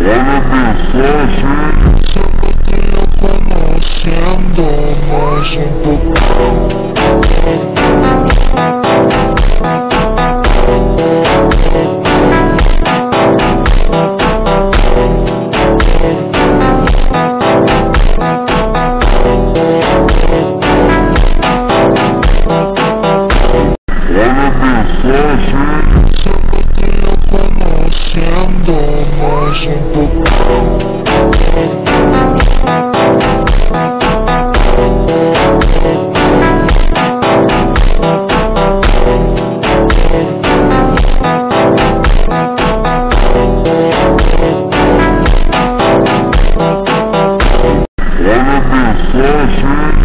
Olha a mensagem. Você não tenha conhecendo mais pouco. Olha a mensagem. Você não tenha conhecendo mais pouco. Olha a mensagem.